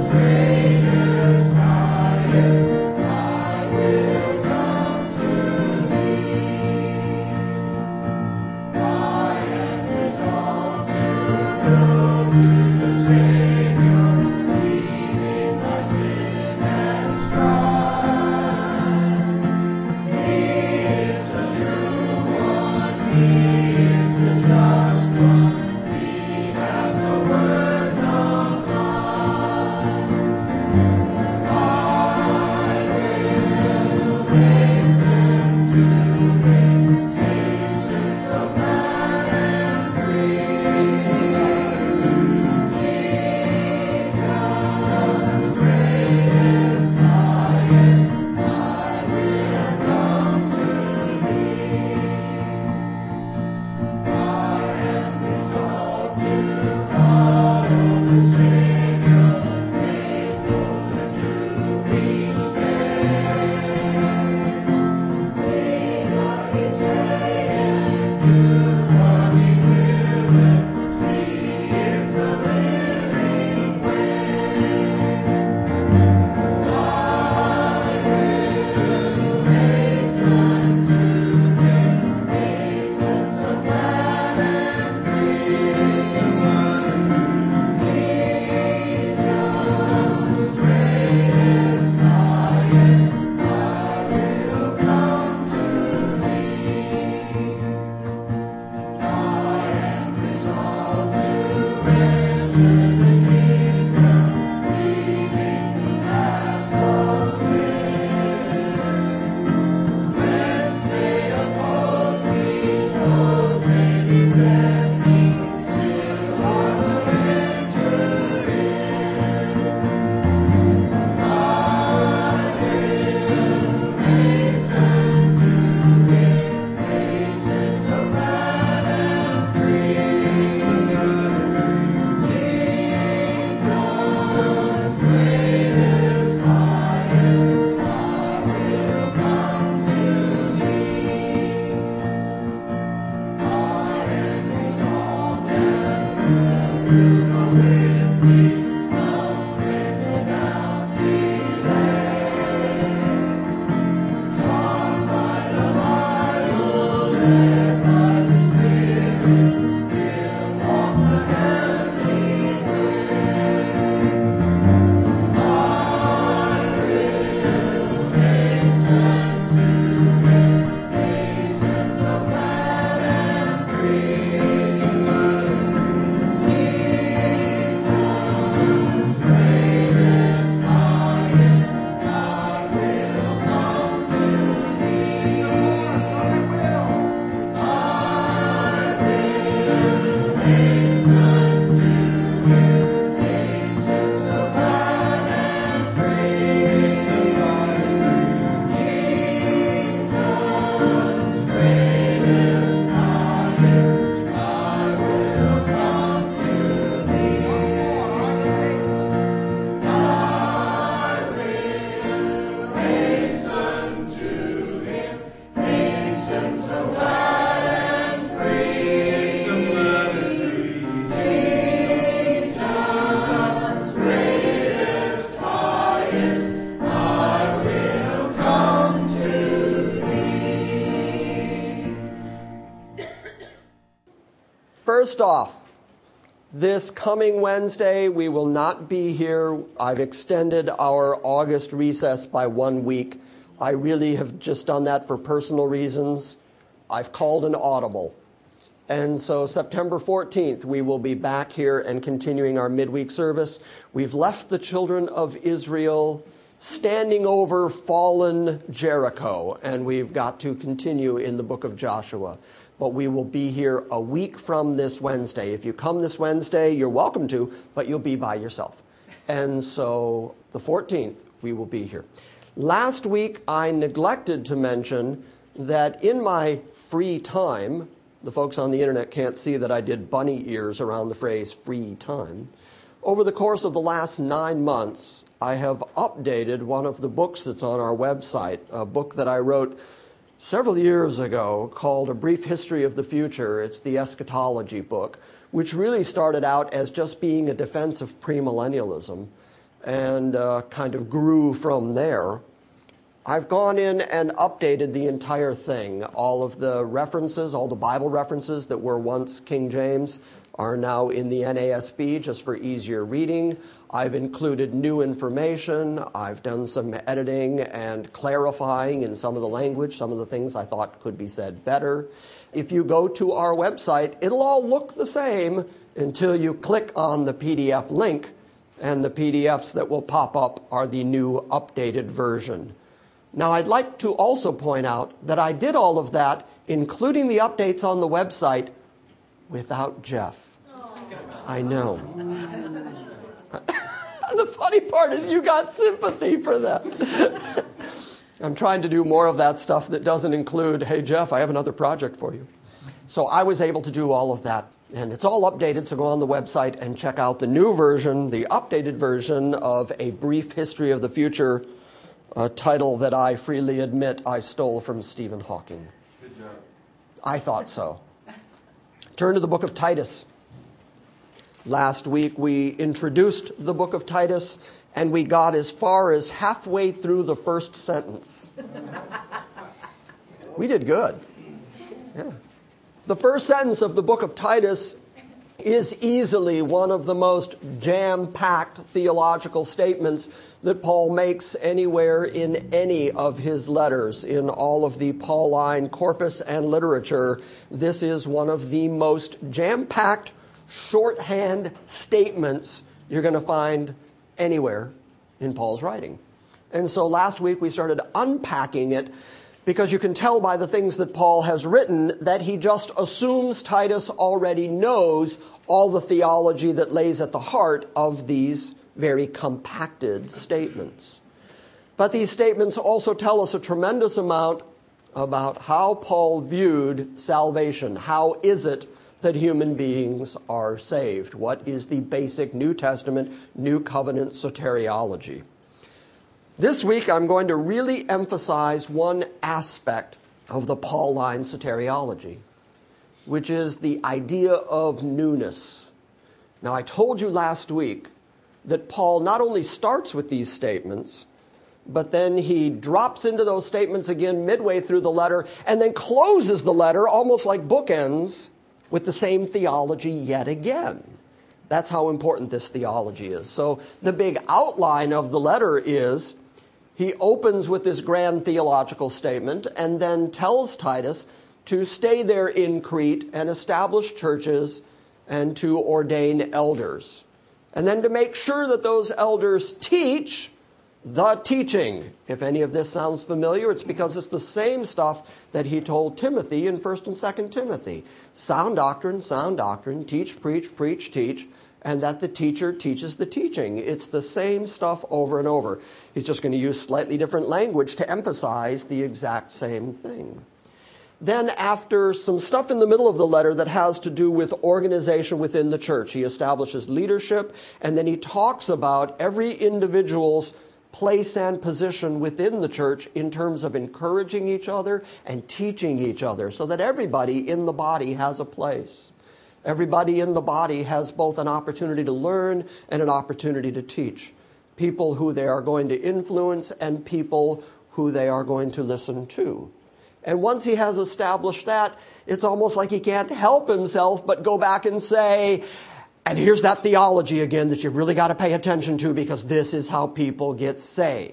First off, this coming Wednesday, we will not be here. I've extended our August recess by 1 week. I really have just done that for personal reasons. I've called an audible. And so September 14th, we will be back here and continuing our midweek service. We've left the children of Israel standing over fallen Jericho, and we've got to continue in the book of Joshua. But we will be here a week from this Wednesday. If you come this Wednesday, you're welcome to, but you'll be by yourself. And so the 14th, we will be here. Last week, I neglected to mention that in my free time, the folks on the internet can't see that I did bunny ears around the phrase free time. Over the course of the last 9 months, I have updated one of the books that's on our website, a book that I wrote several years ago called A Brief History of the Future. It's the eschatology book, which really started out as just being a defense of premillennialism. and kind of grew from there. I've gone in and updated the entire thing. All of the references, all the Bible references that were once King James are now in the NASB just for easier reading. I've included new information. I've done some editing and clarifying in some of the language, some of the things I thought could be said better. If you go to our website, it'll all look the same until you click on the PDF link, and the PDFs that will pop up are the new updated version. Now, I'd like to also point out that I did all of that, including the updates on the website, without Jeff. I know. The funny part is you got sympathy for that. I'm trying to do more of that stuff that doesn't include, hey, Jeff, I have another project for you. So I was able to do all of that. And it's all updated, so go on the website and check out the new version, the updated version of A Brief History of the Future, a title that I freely admit I stole from Stephen Hawking. Good job. I thought so. Turn to the book of Titus. Last week we introduced the book of Titus, and we got as far as halfway through the first sentence. We did good. Yeah. The first sentence of the book of Titus is easily one of the most jam-packed theological statements that Paul makes anywhere in any of his letters. In all of the Pauline corpus and literature, this is one of the most jam-packed shorthand statements you're going to find anywhere in Paul's writing. And so last week we started unpacking it, because you can tell by the things that Paul has written that he just assumes Titus already knows all the theology that lays at the heart of these very compacted statements. But these statements also tell us a tremendous amount about how Paul viewed salvation. How is it that human beings are saved? What is the basic New Testament, New Covenant soteriology? This week, I'm going to really emphasize one aspect of the Pauline soteriology, which is the idea of newness. Now, I told you last week that Paul not only starts with these statements, but then he drops into those statements again midway through the letter and then closes the letter almost like bookends with the same theology yet again. That's how important this theology is. So the big outline of the letter is he opens with this grand theological statement and then tells Titus to stay there in Crete and establish churches and to ordain elders. And then to make sure that those elders teach the teaching. If any of this sounds familiar, it's because it's the same stuff that he told Timothy in 1 and 2 Timothy. Sound doctrine, teach, preach, teach. And that the teacher teaches the teaching. It's the same stuff over and over. He's just going to use slightly different language to emphasize the exact same thing. Then after some stuff in the middle of the letter that has to do with organization within the church, he establishes leadership, and then he talks about every individual's place and position within the church in terms of encouraging each other and teaching each other so that everybody in the body has a place. Everybody in the body has both an opportunity to learn and an opportunity to teach. People who they are going to influence and people who they are going to listen to. And once he has established that, it's almost like he can't help himself but go back and say, and here's that theology again that you've really got to pay attention to because this is how people get saved.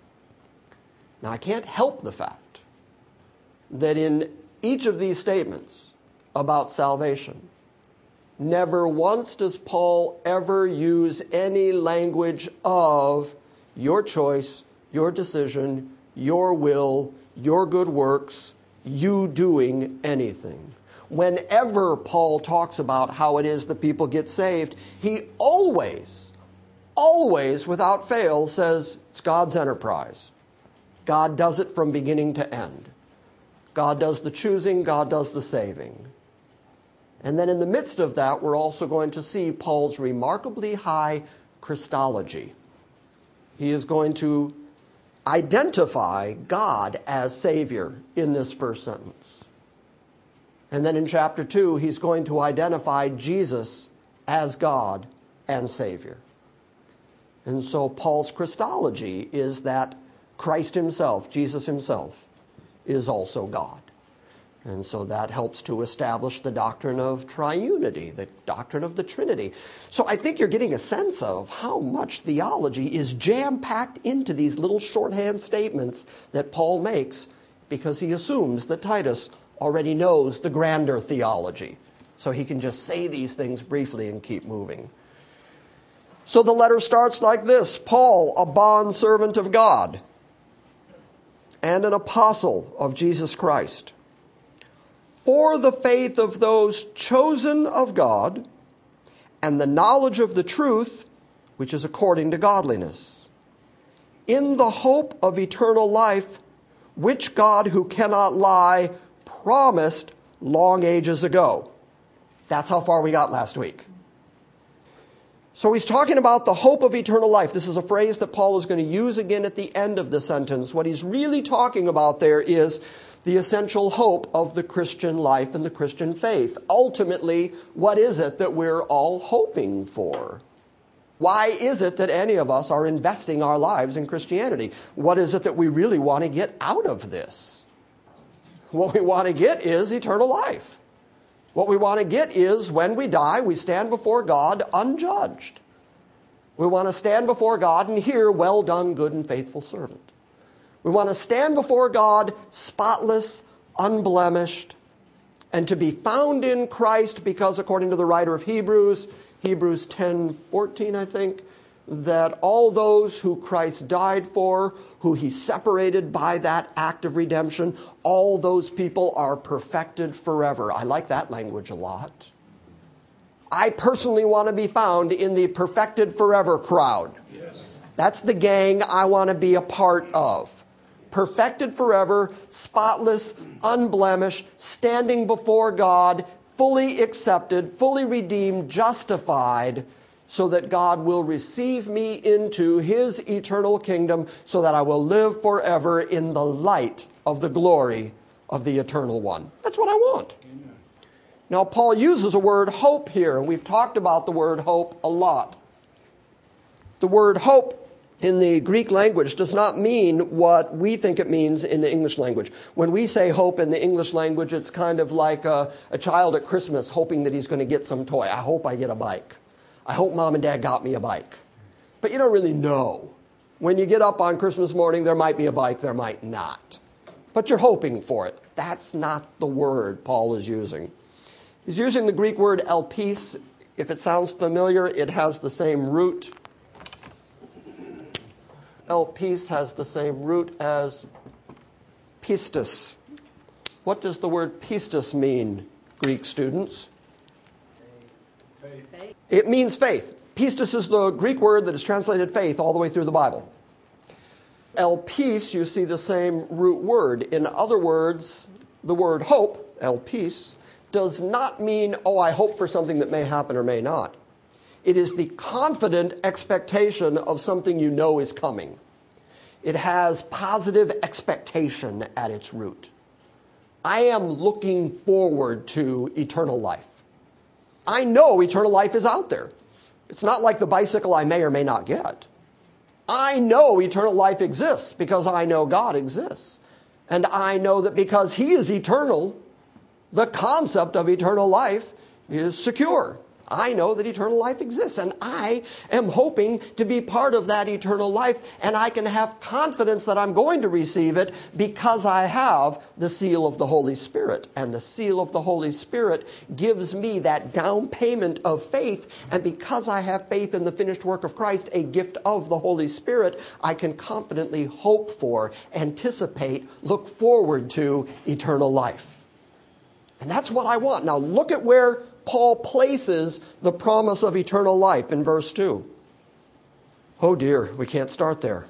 Now, I can't help the fact that in each of these statements about salvation, never once does Paul ever use any language of your choice, your decision, your will, your good works, you doing anything. Whenever Paul talks about how it is that people get saved, he always, without fail, says it's God's enterprise. God does it from beginning to end. God does the choosing, God does the saving. And then in the midst of that, we're also going to see Paul's remarkably high Christology. He is going to identify God as Savior in this first sentence. And then in chapter 2, he's going to identify Jesus as God and Savior. And so Paul's Christology is that Christ himself, Jesus himself, is also God. And so that helps to establish the doctrine of triunity, the doctrine of the Trinity. So I think you're getting a sense of how much theology is jam-packed into these little shorthand statements that Paul makes, because he assumes that Titus already knows the grander theology. So he can just say these things briefly and keep moving. So the letter starts like this: Paul, a bondservant of God and an apostle of Jesus Christ, for the faith of those chosen of God and the knowledge of the truth, which is according to godliness, in the hope of eternal life, which God, who cannot lie, promised long ages ago. That's how far we got last week. So he's talking about the hope of eternal life. This is a phrase that Paul is going to use again at the end of the sentence. What he's really talking about there is the essential hope of the Christian life and the Christian faith. Ultimately, what is it that we're all hoping for? Why is it that any of us are investing our lives in Christianity? What is it that we really want to get out of this? What we want to get is eternal life. What we want to get is, when we die, we stand before God unjudged. We want to stand before God and hear, "Well done, good and faithful servant." We want to stand before God spotless, unblemished, and to be found in Christ, because according to the writer of Hebrews 10:14, I think, that all those who Christ died for, who he separated by that act of redemption, all those people are perfected forever. I like that language a lot. I personally want to be found in the perfected forever crowd. Yes. That's the gang I want to be a part of. Perfected forever, spotless, unblemished, standing before God, fully accepted, fully redeemed, justified, so that God will receive me into his eternal kingdom, so that I will live forever in the light of the glory of the eternal one. That's what I want. Amen. Now, Paul uses a word hope here, and we've talked about the word hope a lot. The word hope in the Greek language does not mean what we think it means in the English language. When we say hope in the English language, it's kind of like a child at Christmas hoping that he's going to get some toy. I hope I get a bike. I hope mom and dad got me a bike. But you don't really know. When you get up on Christmas morning, there might be a bike, there might not. But you're hoping for it. That's not the word Paul is using. He's using the Greek word elpis. If it sounds familiar, it has the same root. Elpis has the same root as pistis. What does the word pistis mean, Greek students? Faith. It means faith. Pistis is the Greek word that is translated faith all the way through the Bible. Elpis, you see the same root word. In other words, the word hope, elpis, does not mean, oh, I hope for something that may happen or may not. It is the confident expectation of something you know is coming. It has positive expectation at its root. I am looking forward to eternal life. I know eternal life is out there. It's not like the bicycle I may or may not get. I know eternal life exists because I know God exists. And I know that because he is eternal, the concept of eternal life is secure. I know that eternal life exists, and I am hoping to be part of that eternal life, and I can have confidence that I'm going to receive it because I have the seal of the Holy Spirit. And the seal of the Holy Spirit gives me that down payment of faith, and because I have faith in the finished work of Christ, a gift of the Holy Spirit, I can confidently hope for, anticipate, look forward to eternal life. And that's what I want. Now look at where Paul places the promise of eternal life in verse 2. Oh dear, we can't start there.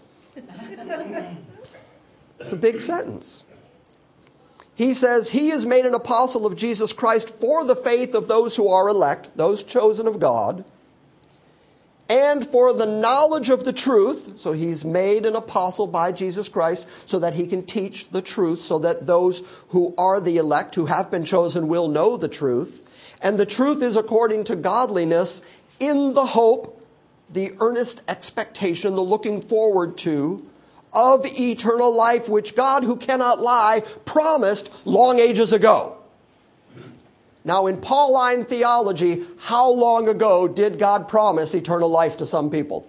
It's a big sentence. He says, he is made an apostle of Jesus Christ for the faith of those who are elect, those chosen of God, and for the knowledge of the truth. So he's made an apostle by Jesus Christ so that he can teach the truth, so that those who are the elect, who have been chosen, will know the truth. And the truth is according to godliness, in the hope the earnest expectation, the looking forward to, of eternal life, which God, who cannot lie, promised long ages ago. Now, in Pauline theology, how long ago did God promise eternal life to some people?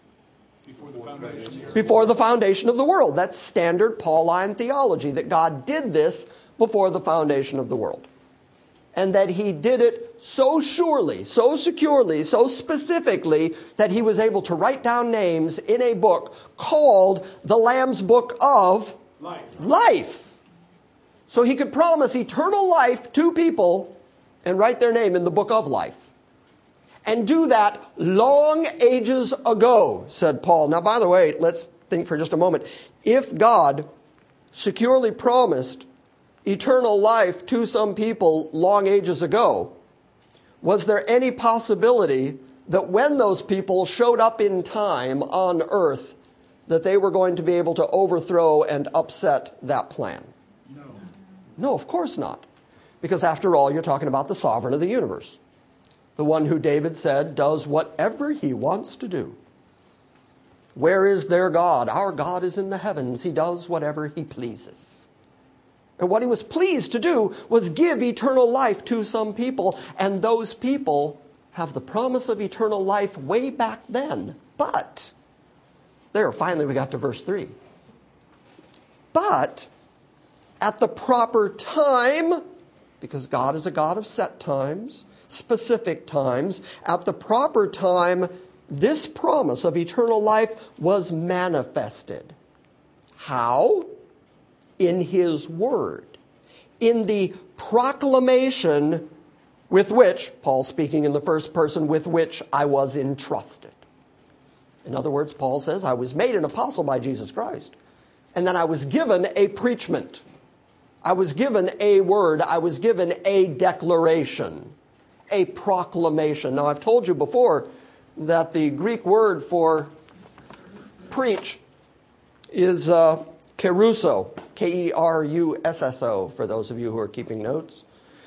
Before the foundation of the world. That's standard Pauline theology, that God did this before the foundation of the world. And that he did it so surely, so securely, so specifically, that he was able to write down names in a book called the Lamb's Book of Life. So he could promise eternal life to people and write their name in the book of life. And do that long ages ago, said Paul. Now, by the way, let's think for just a moment. If God securely promised eternal life to some people long ages ago, was there any possibility that when those people showed up in time on earth, that they were going to be able to overthrow and upset that plan? No. No, of course not. Because after all, you're talking about the sovereign of the universe. The one who David said does whatever he wants to do. Where is their God? Our God is in the heavens. He does whatever he pleases. And what he was pleased to do was give eternal life to some people. And those people have the promise of eternal life way back then. But, finally we got to verse 3. But, at the proper time, because God is a God of set times, specific times, at the proper time, this promise of eternal life was manifested. How? In his word. In the proclamation with which, Paul speaking in the first person, with which I was entrusted. In other words, Paul says, I was made an apostle by Jesus Christ. And then I was given a preachment. I was given a word. I was given a declaration. A proclamation. Now, I've told you before that the Greek word for preach is kerusso, K-E-R-U-S-S-O, for those of you who are keeping notes.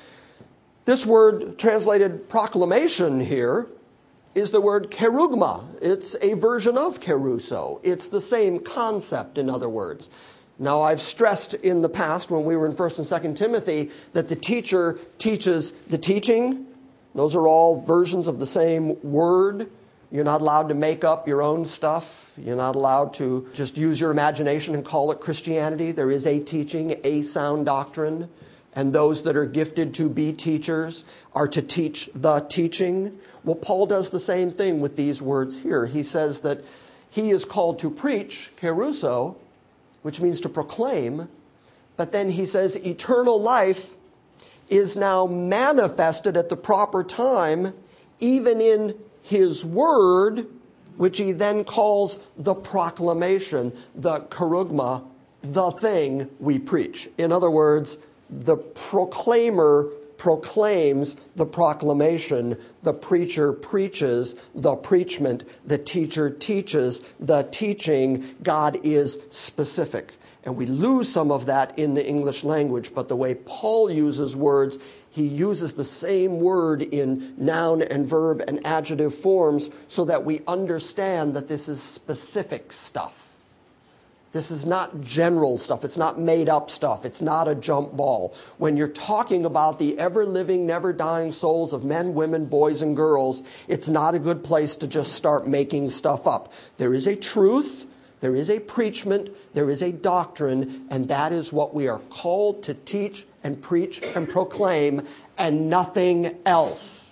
This word translated proclamation here is the word kerugma. It's a version of kerusso. It's the same concept, in other words. Now, I've stressed in the past when we were in 1st and 2nd Timothy that the teacher teaches the teaching. Those are all versions of the same word. You're not allowed to make up your own stuff. You're not allowed to just use your imagination and call it Christianity. There is a teaching, a sound doctrine. And those that are gifted to be teachers are to teach the teaching. Well, Paul does the same thing with these words here. He says that he is called to preach, kerusso, which means to proclaim. But then he says eternal life is now manifested at the proper time, even in his word, which he then calls the proclamation, the kerugma, the thing we preach. In other words, the proclaimer proclaims the proclamation, the preacher preaches the preachment, the teacher teaches the teaching. God is specific. And we lose some of that in the English language, but the way Paul uses words, he uses the same word in noun and verb and adjective forms so that we understand that this is specific stuff. This is not general stuff. It's not made up stuff. It's not a jump ball. When you're talking about the ever-living, never-dying souls of men, women, boys, and girls, it's not a good place to just start making stuff up. There is a truth. There is a preachment, there is a doctrine, and that is what we are called to teach and preach and proclaim, and nothing else.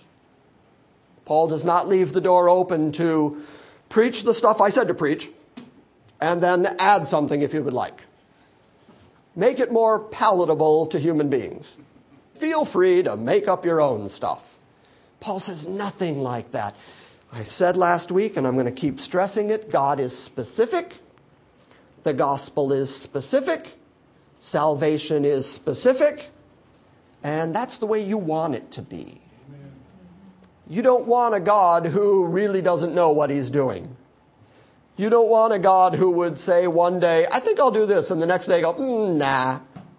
Paul does not leave the door open to preach the stuff I said to preach, and then add something if you would like. Make it more palatable to human beings. Feel free to make up your own stuff. Paul says nothing like that. I said last week, and I'm going to keep stressing it, God is specific. The gospel is specific. Salvation is specific. And that's the way you want it to be. Amen. You don't want a God who really doesn't know what he's doing. You don't want a God who would say one day, I think I'll do this, and the next day go, nah.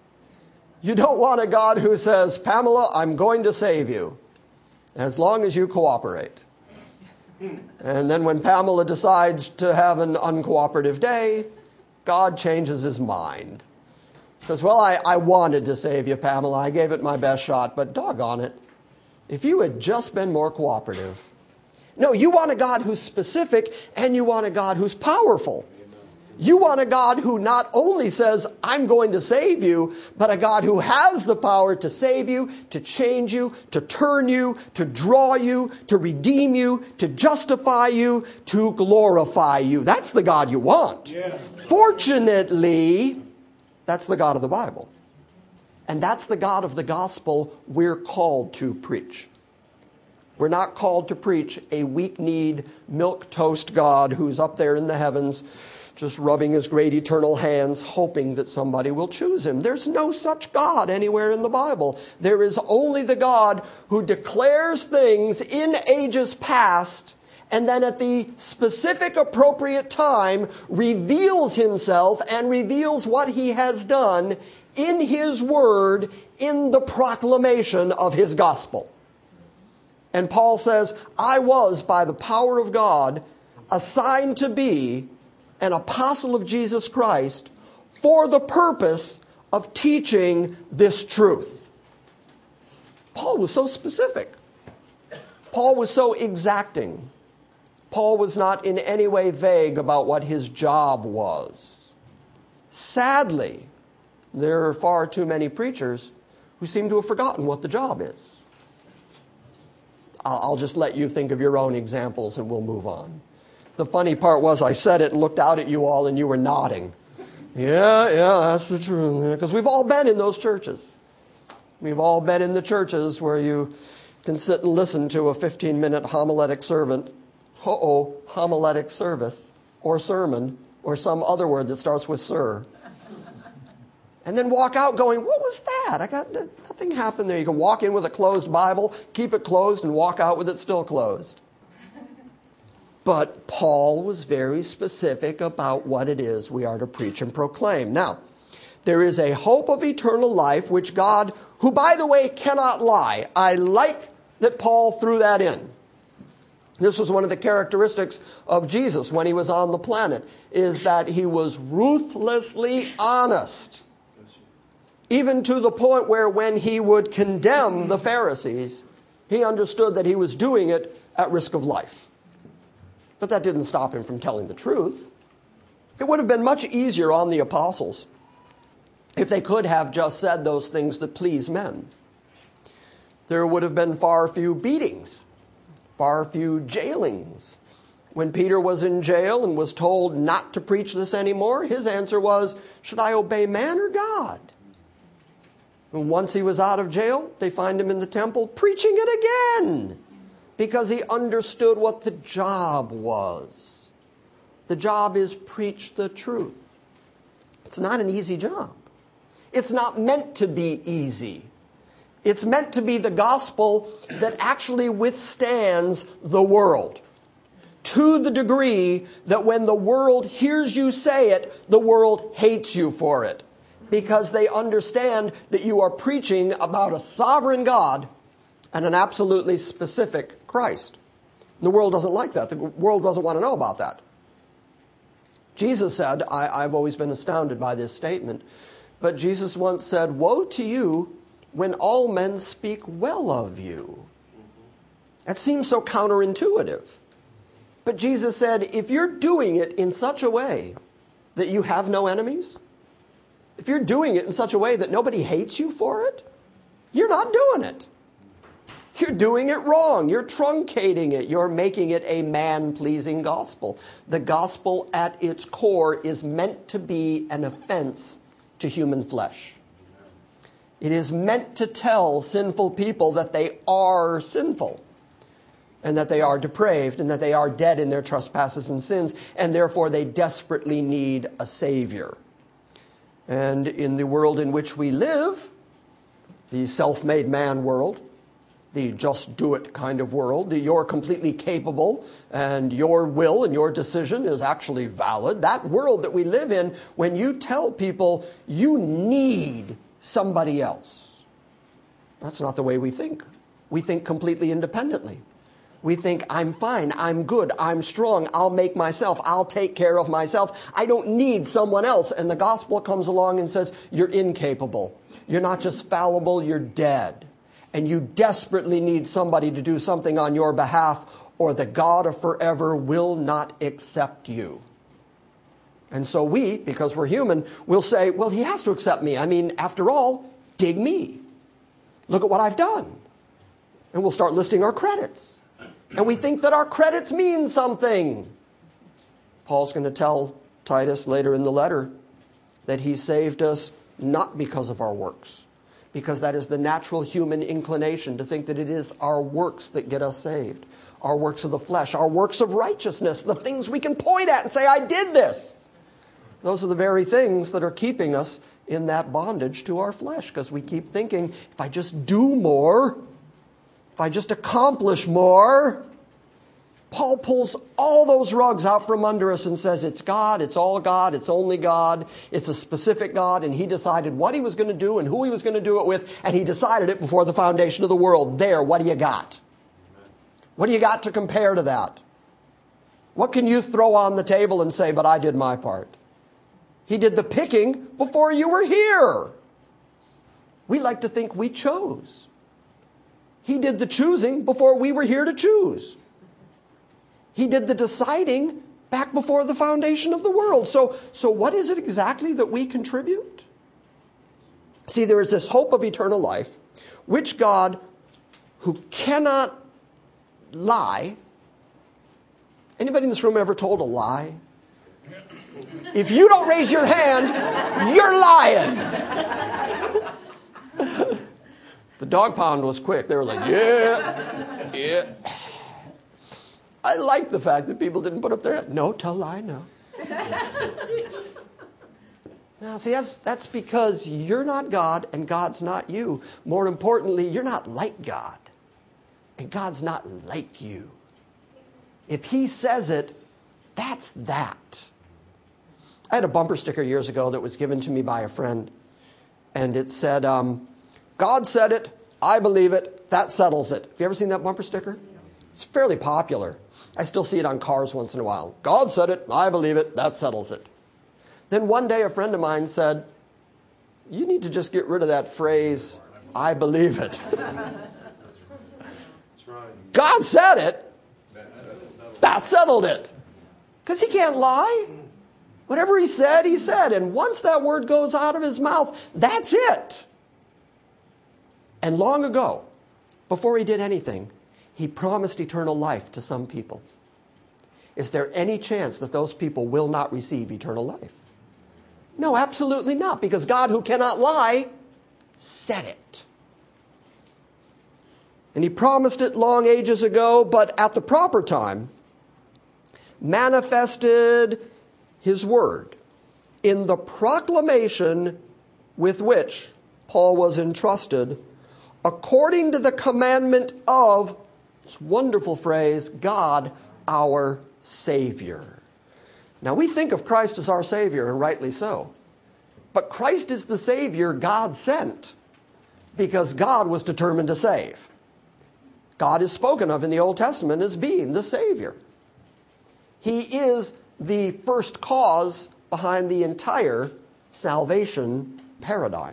You don't want a God who says, Pamela, I'm going to save you, as long as you cooperate. And then when Pamela decides to have an uncooperative day, God changes his mind. Says, well, I wanted to save you, Pamela. I gave it my best shot, but doggone it. If you had just been more cooperative. No, you want a God who's specific, and you want a God who's powerful. You want a God who not only says, I'm going to save you, but a God who has the power to save you, to change you, to turn you, to draw you, to redeem you, to justify you, to glorify you. That's the God you want. Yeah. Fortunately, that's the God of the Bible. And that's the God of the gospel we're called to preach. We're not called to preach a weak-kneed, milquetoast God who's up there in the heavens just rubbing his great eternal hands, hoping that somebody will choose him. There's no such God anywhere in the Bible. There is only the God who declares things in ages past and then at the specific appropriate time reveals himself and reveals what he has done in his word in the proclamation of his gospel. And Paul says, I was, by the power of God, assigned to be an apostle of Jesus Christ for the purpose of teaching this truth. Paul was so specific. Paul was so exacting. Paul was not in any way vague about what his job was. Sadly, there are far too many preachers who seem to have forgotten what the job is. I'll just let you think of your own examples and we'll move on. The funny part was I said it and looked out at you all and you were nodding. Yeah, that's the truth. Because we've all been in those churches. We've all been in the churches where you can sit and listen to a 15-minute homiletic homiletic service or sermon or some other word that starts with sir. And then walk out going, what was that? Nothing happened there. You can walk in with a closed Bible, keep it closed, and walk out with it still closed. But Paul was very specific about what it is we are to preach and proclaim. Now, there is a hope of eternal life, which God, who by the way cannot lie, I like that Paul threw that in. This was one of the characteristics of Jesus when he was on the planet, is that he was ruthlessly honest. Even to the point where when he would condemn the Pharisees, he understood that he was doing it at risk of life. But that didn't stop him from telling the truth. It would have been much easier on the apostles if they could have just said those things that please men. There would have been far few beatings, far few jailings. When Peter was in jail and was told not to preach this anymore, his answer was, should I obey man or God? And once he was out of jail, they find him in the temple preaching it again because he understood what the job was. The job is preach the truth. It's not an easy job. It's not meant to be easy. It's meant to be the gospel that actually withstands the world to the degree that when the world hears you say it, the world hates you for it because they understand that you are preaching about a sovereign God and an absolutely specific Christ. The world doesn't like that. The world doesn't want to know about that. Jesus said, I've always been astounded by this statement, but Jesus once said, woe to you when all men speak well of you. That seems so counterintuitive. But Jesus said, if you're doing it in such a way that you have no enemies, if you're doing it in such a way that nobody hates you for it, you're not doing it. You're doing it wrong. You're truncating it. You're making it a man-pleasing gospel. The gospel at its core is meant to be an offense to human flesh. It is meant to tell sinful people that they are sinful and that they are depraved and that they are dead in their trespasses and sins, and therefore they desperately need a Savior. And in the world in which we live, the self-made man world, the just do it kind of world, the you're completely capable and your will and your decision is actually valid, that world that we live in, when you tell people you need somebody else, that's not the way we think. We think completely independently. We think, I'm fine, I'm good, I'm strong, I'll make myself, I'll take care of myself. I don't need someone else. And the gospel comes along and says, you're incapable. You're not just fallible, you're dead. And you desperately need somebody to do something on your behalf, or the God of forever will not accept you. And so we, because we're human, will say, well, he has to accept me. I mean, after all, dig me. Look at what I've done. And we'll start listing our credits. And we think that our credits mean something. Paul's going to tell Titus later in the letter that he saved us not because of our works, because that is the natural human inclination to think that it is our works that get us saved. Our works of the flesh, our works of righteousness, the things we can point at and say, I did this. Those are the very things that are keeping us in that bondage to our flesh, because we keep thinking, if I just do more, if I just accomplish more. Paul pulls all those rugs out from under us and says, it's God, it's all God, it's only God, it's a specific God, and he decided what he was going to do and who he was going to do it with, and he decided it before the foundation of the world. There, what do you got? What do you got to compare to that? What can you throw on the table and say, but I did my part? He did the picking before you were here. We like to think we chose. He did the choosing before we were here to choose. He did the deciding back before the foundation of the world. So what is it exactly that we contribute? See, there is this hope of eternal life, which God, who cannot lie. Anybody in this room ever told a lie? If you don't raise your hand, you're lying. The dog pound was quick. They were like, yeah. I like the fact that people didn't put up their hand. No, tell a lie, no. Now, see, that's because you're not God and God's not you. More importantly, you're not like God. And God's not like you. If he says it, that's that. I had a bumper sticker years ago that was given to me by a friend. And it said, God said it, I believe it, that settles it. Have you ever seen that bumper sticker? It's fairly popular. I still see it on cars once in a while. God said it, I believe it, that settles it. Then one day a friend of mine said, you need to just get rid of that phrase, I believe it. God said it, that settled it. Because he can't lie. Whatever he said, he said. And once that word goes out of his mouth, that's it. And long ago, before he did anything, he promised eternal life to some people. Is there any chance that those people will not receive eternal life? No, absolutely not, because God, who cannot lie, said it. And he promised it long ages ago, but at the proper time, manifested his word in the proclamation with which Paul was entrusted, according to the commandment of, this wonderful phrase, God, our Savior. Now, we think of Christ as our Savior, and rightly so. But Christ is the Savior God sent, because God was determined to save. God is spoken of in the Old Testament as being the Savior. He is the first cause behind the entire salvation paradigm.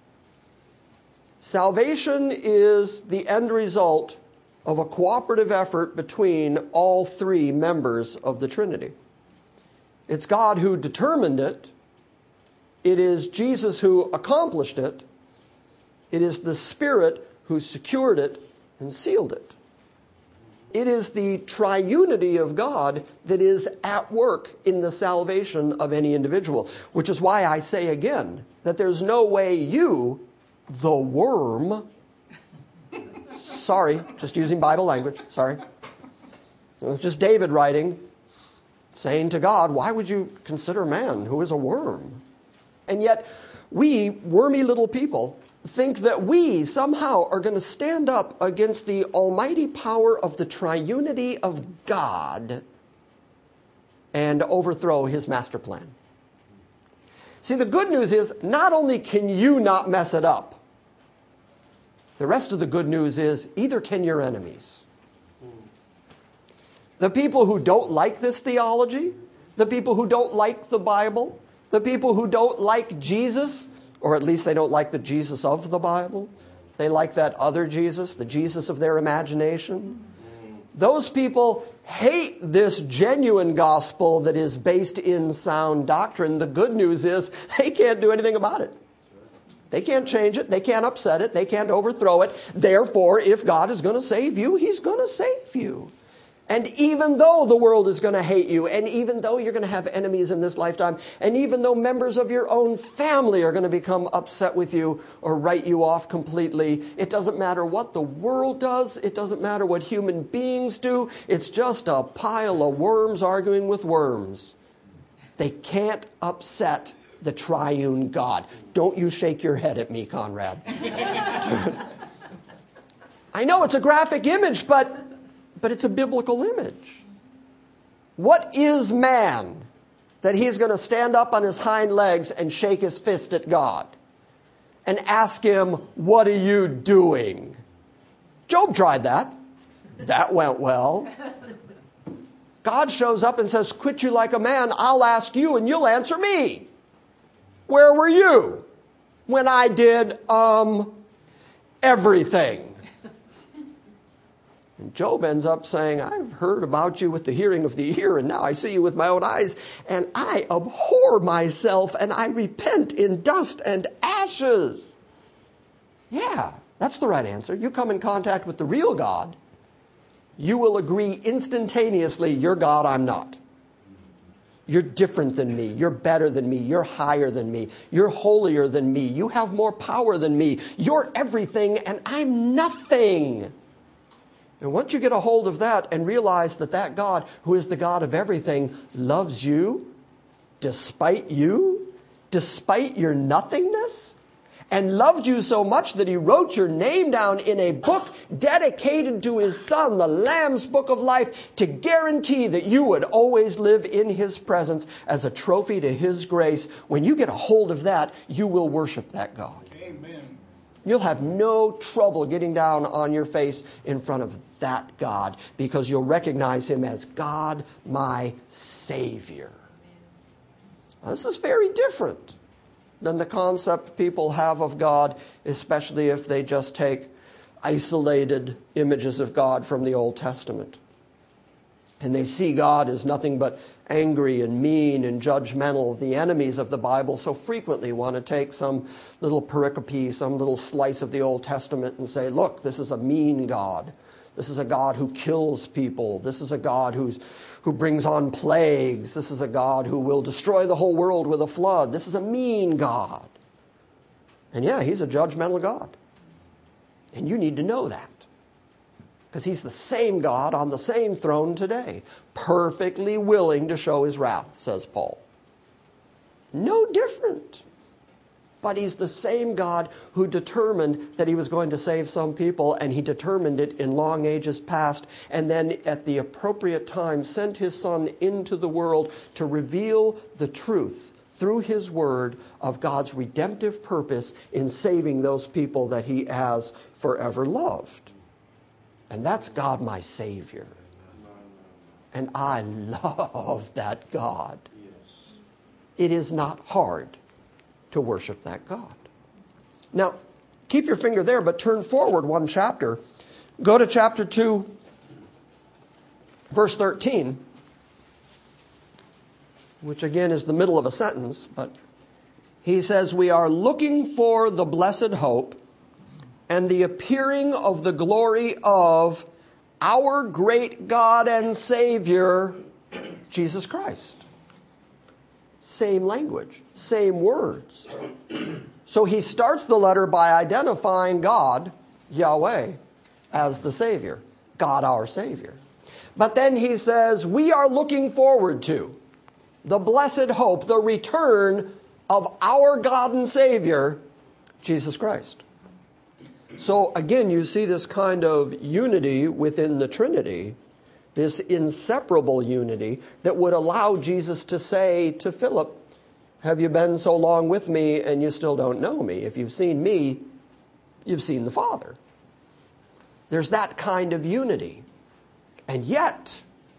Salvation is the end result of a cooperative effort between all three members of the Trinity. It's God who determined it. It is Jesus who accomplished it. It is the Spirit who secured it and sealed it. It is the triunity of God that is at work in the salvation of any individual, which is why I say again that there's no way you, the worm, sorry, just using Bible language, sorry. It was just David writing, saying to God, why would you consider man who is a worm? And yet we, wormy little people, think that we somehow are going to stand up against the almighty power of the triunity of God and overthrow his master plan. See, the good news is not only can you not mess it up, the rest of the good news is either can your enemies. The people who don't like this theology, the people who don't like the Bible, the people who don't like Jesus, or at least they don't like the Jesus of the Bible, they like that other Jesus, the Jesus of their imagination. Those people hate this genuine gospel that is based in sound doctrine. The good news is they can't do anything about it. They can't change it. They can't upset it. They can't overthrow it. Therefore, if God is going to save you, He's going to save you. And even though the world is going to hate you, and even though you're going to have enemies in this lifetime, and even though members of your own family are going to become upset with you or write you off completely, it doesn't matter what the world does. It doesn't matter what human beings do. It's just a pile of worms arguing with worms. They can't upset the triune God. Don't you shake your head at me, Conrad. I know it's a graphic image, but it's a biblical image. What is man that he's going to stand up on his hind legs and shake his fist at God and ask him, what are you doing? Job tried that. That went well. God shows up and says, quit you like a man, I'll ask you and you'll answer me. Where were you when I did everything? And Job ends up saying, I've heard about you with the hearing of the ear, and now I see you with my own eyes, and I abhor myself, and I repent in dust and ashes. Yeah, that's the right answer. You come in contact with the real God, you will agree instantaneously, you're God, I'm not. You're different than me. You're better than me. You're higher than me. You're holier than me. You have more power than me. You're everything, and I'm nothing. And once you get a hold of that and realize that that God, who is the God of everything, loves you, despite your nothingness, and loved you so much that He wrote your name down in a book dedicated to His Son, the Lamb's Book of Life, to guarantee that you would always live in His presence as a trophy to His grace. When you get a hold of that, you will worship that God. Amen. You'll have no trouble getting down on your face in front of that God, because you'll recognize Him as God, my Savior. Now, this is very different than the concept people have of God, especially if they just take isolated images of God from the Old Testament. And they see God as nothing but angry and mean and judgmental. The enemies of the Bible so frequently want to take some little pericope, some little slice of the Old Testament and say, look, this is a mean God. This is a God who kills people. This is a God who brings on plagues. This is a God who will destroy the whole world with a flood. This is a mean God. And yeah, He's a judgmental God. And you need to know that. Because He's the same God on the same throne today, perfectly willing to show His wrath, says Paul. No different. But He's the same God who determined that He was going to save some people, and He determined it in long ages past, and then at the appropriate time sent His Son into the world to reveal the truth through His Word of God's redemptive purpose in saving those people that He has forever loved. And that's God, my Savior. And I love that God. It is not hard to worship that God. Now, keep your finger there, but turn forward one chapter. Go to chapter 2, verse 13, which again is the middle of a sentence, but he says, we are looking for the blessed hope and the appearing of the glory of our great God and Savior, Jesus Christ. Same language, same words. So he starts the letter by identifying God, Yahweh, as the Savior, God our Savior. But then he says, we are looking forward to the blessed hope, the return of our God and Savior, Jesus Christ. So again, you see this kind of unity within the Trinity, this inseparable unity that would allow Jesus to say to Philip, have you been so long with me and you still don't know me? If you've seen me, you've seen the Father. There's that kind of unity. And yet,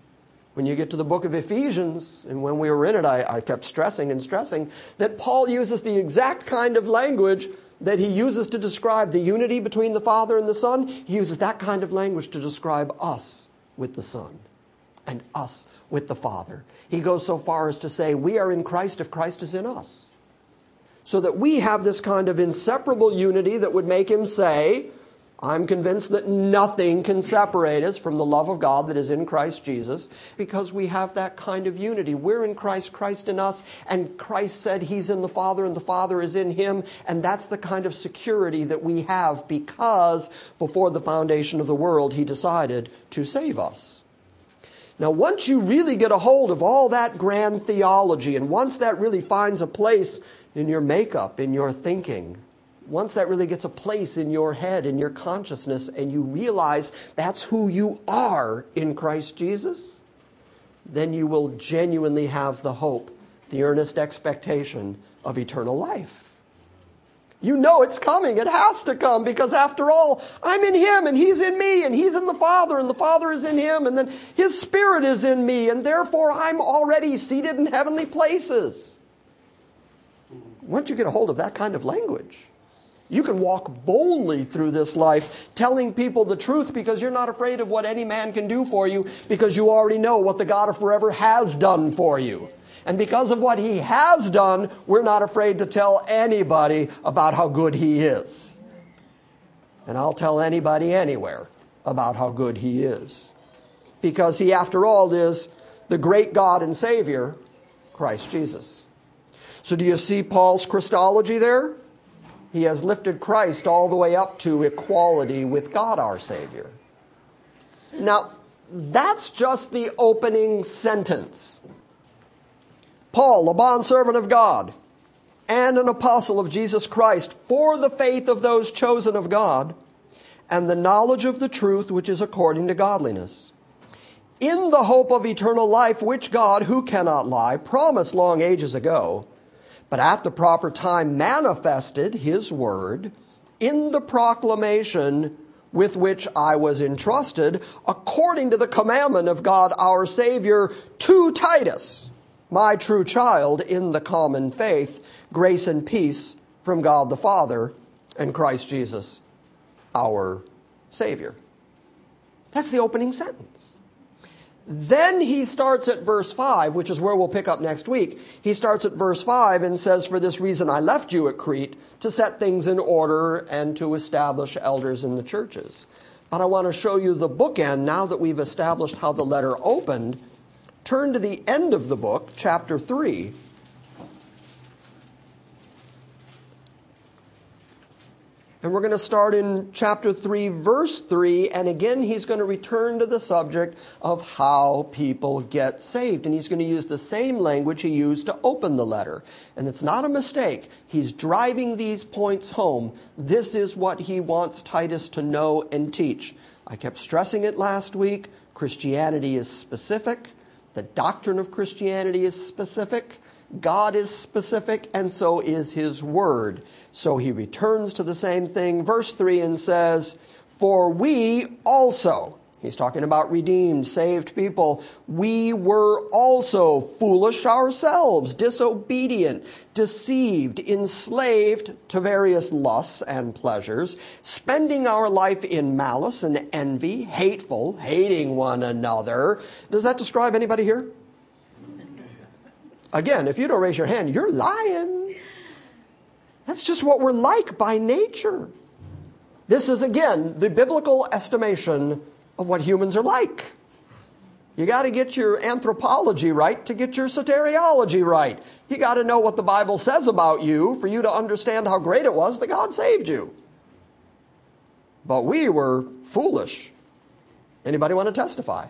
When you get to the book of Ephesians, and when we were in it, I kept stressing and stressing that Paul uses the exact kind of language that he uses to describe the unity between the Father and the Son. He uses that kind of language to describe us with the Son and us with the Father. He goes so far as to say, we are in Christ if Christ is in us. So that we have this kind of inseparable unity that would make him say, I'm convinced that nothing can separate us from the love of God that is in Christ Jesus, because we have that kind of unity. We're in Christ, Christ in us, and Christ said he's in the Father and the Father is in him, and that's the kind of security that we have because before the foundation of the world he decided to save us. Now, once you really get a hold of all that grand theology, and once that really finds a place in your makeup, in your thinking, once that really gets a place in your head, in your consciousness, and you realize that's who you are in Christ Jesus, then you will genuinely have the hope, the earnest expectation of eternal life. You know it's coming. It has to come because after all, I'm in him and he's in me and he's in the Father and the Father is in him and then his Spirit is in me and therefore I'm already seated in heavenly places. Once you get a hold of that kind of language, you can walk boldly through this life telling people the truth because you're not afraid of what any man can do for you because you already know what the God of forever has done for you. And because of what he has done, we're not afraid to tell anybody about how good he is. And I'll tell anybody anywhere about how good he is. Because he, after all, is the great God and Savior, Christ Jesus. So do you see Paul's Christology there? He has lifted Christ all the way up to equality with God our Savior. Now, that's just the opening sentence. Paul, a bondservant of God and an apostle of Jesus Christ, for the faith of those chosen of God and the knowledge of the truth which is according to godliness, in the hope of eternal life which God, who cannot lie, promised long ages ago, but at the proper time manifested his word in the proclamation with which I was entrusted, according to the commandment of God our Savior, to Titus, my true child in the common faith, grace and peace from God the Father and Christ Jesus, our Savior. That's the opening sentence. Then he starts at verse 5, which is where we'll pick up next week. He starts at verse 5 and says, for this reason I left you at Crete, to set things in order and to establish elders in the churches. But I want to show you the bookend now that we've established how the letter opened. Turn to the end of the book, chapter 3. And we're going to start in chapter 3, verse 3. And again, he's going to return to the subject of how people get saved. And he's going to use the same language he used to open the letter. And it's not a mistake. He's driving these points home. This is what he wants Titus to know and teach. I kept stressing it last week. Christianity is specific. The doctrine of Christianity is specific. God is specific, and so is his word. So he returns to the same thing, verse 3, and says, for we also, he's talking about redeemed, saved people, we were also foolish ourselves, disobedient, deceived, enslaved to various lusts and pleasures, spending our life in malice and envy, hateful, hating one another. Does that describe anybody here? Again, if you don't raise your hand, you're lying. That's just what we're like by nature. This is, again, the biblical estimation of what humans are like. You got to get your anthropology right to get your soteriology right. You got to know what the Bible says about you for you to understand how great it was that God saved you. But we were foolish. Anybody want to testify?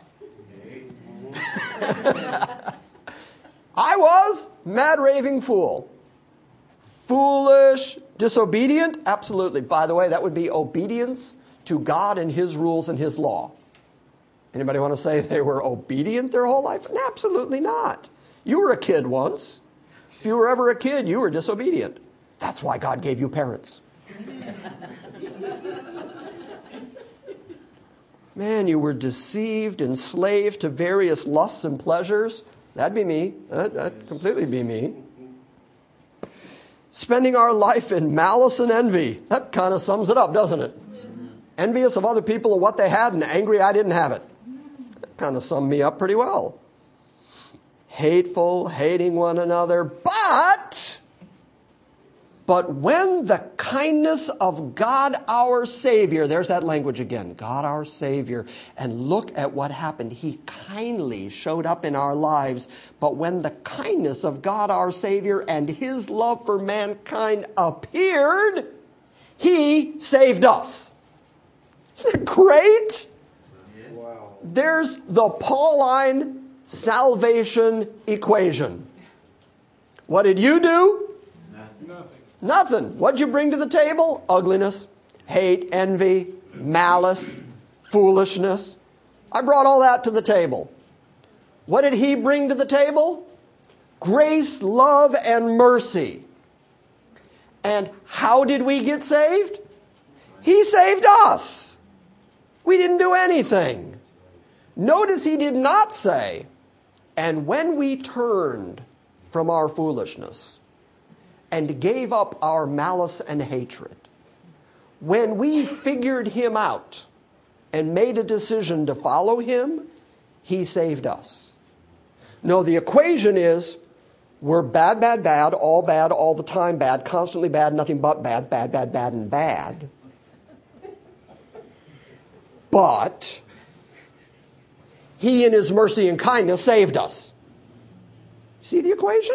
I was mad raving fool. Foolish, disobedient? Absolutely. By the way, that would be obedience to God and his rules and his law. Anybody want to say they were obedient their whole life? Absolutely not. You were a kid once. If you were ever a kid, you were disobedient. That's why God gave you parents. Man, you were deceived, enslaved to various lusts and pleasures. That'd be me. That'd completely be me. Spending our life in malice and envy. That kind of sums it up, doesn't it? Envious of other people of what they had and angry I didn't have it. That kind of summed me up pretty well. Hateful, hating one another. But when the kindness of God our Savior, there's that language again, God our Savior, and look at what happened. He kindly showed up in our lives. But when the kindness of God our Savior and His love for mankind appeared, He saved us. Isn't that great? Wow. There's the Pauline salvation equation. What did you do? Nothing. What'd you bring to the table? Ugliness, hate, envy, malice, foolishness. I brought all that to the table. What did He bring to the table? Grace, love, and mercy. And how did we get saved? He saved us. We didn't do anything. Notice He did not say, and when we turned from our foolishness and gave up our malice and hatred, when we figured Him out and made a decision to follow Him, He saved us. No, the equation is we're bad, all the time bad, constantly bad, nothing but bad, and bad. But He in His mercy and kindness saved us. See the equation?